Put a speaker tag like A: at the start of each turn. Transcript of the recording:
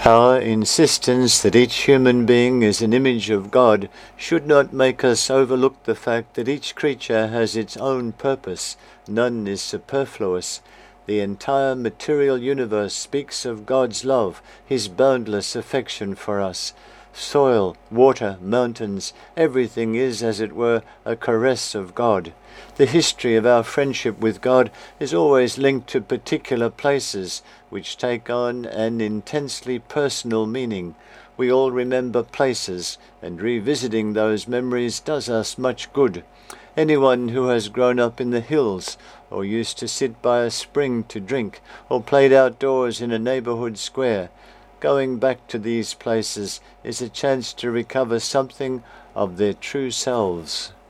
A: Our insistence that each human being is an image of God should not make us overlook the fact that each creature has its own purpose. None is superfluous. The entire material universe speaks of God's love, his boundless affection for us. Soil, water, mountains, everything is, as it were, a caress of God. The history of our friendship with God is always linked to particular places, which take on an intensely personal meaning. We all remember places, and revisiting those memories does us much good. Anyone who has grown up in the hills, or used to sit by a spring to drink, or played outdoors in a neighborhood square, going back to these places is a chance to recover something of their true selves.